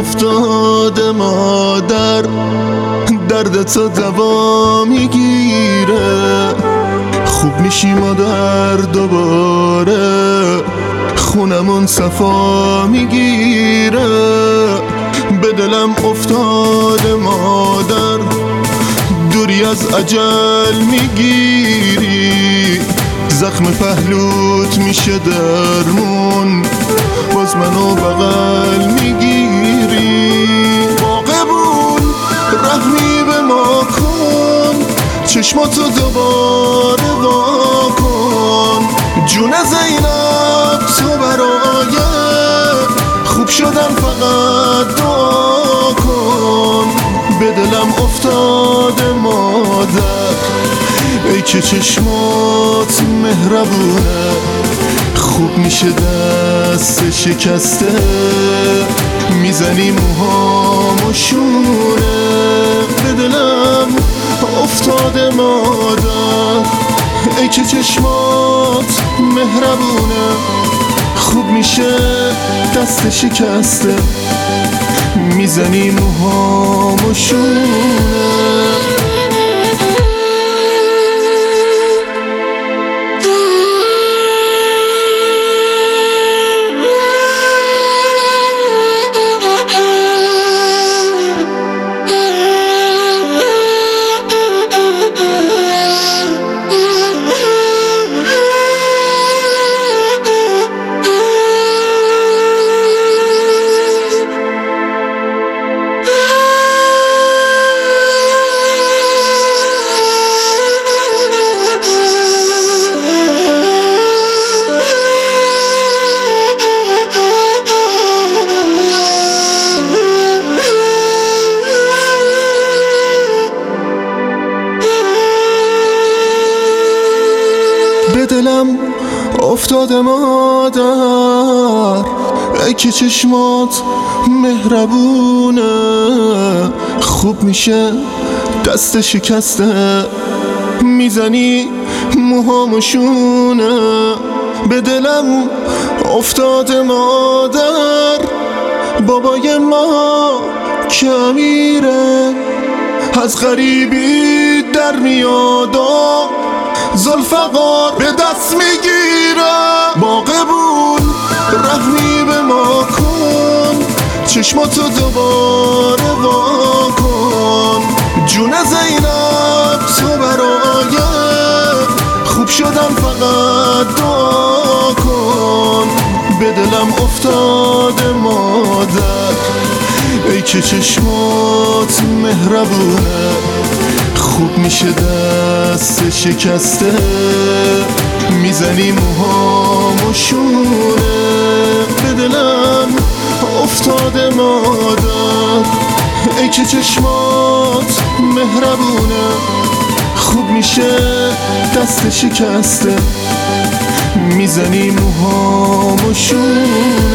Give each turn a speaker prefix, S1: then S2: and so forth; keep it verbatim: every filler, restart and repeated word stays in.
S1: افتاده مادر، درد تا دوا میگیره. خوب میشی مادر دوباره، خونمون صفا میگیره. به دلم افتاده مادر، دوری از اجل میگیری. زخم پهلوت میشه درمون، باز منو بغل میگیری. با قبول رحمی به ما کن، چشماتو دوباره وا کن. جون زینب تو برای خوب شدن فقط دعا کن. به دلم افتاده مادر، ای که چشمات مهربونه. خوب میشه دست شکسته، میزنی موهامو شونه. به دلم افتاده مادر، ای که چشمات مهربونه. خوب میشه دست شکسته، میزنی موهامو شونه. به دلم افتاده مادر، ای که چشمات مهربونه. خوب میشه دست شکسته، میزنی موهامو شونه. به دلم افتاده مادر، بابای ما که امیره. از غریبی در میاد و ذوالفقار به دست میگیره. با قبول رحمی به ما کن، چشماتو دوباره وا کن. جون زینب تو برای خوب شدن فقط دعا کن. به دلم افتاده مادر، ای که چشمات مهربونه. خوب میشه دست شکسته، میزنی موهامو شونه. به دلم افتاده مادر، ای که چشمات مهربونه. خوب میشه دست شکسته، میزنی موهامو شونه.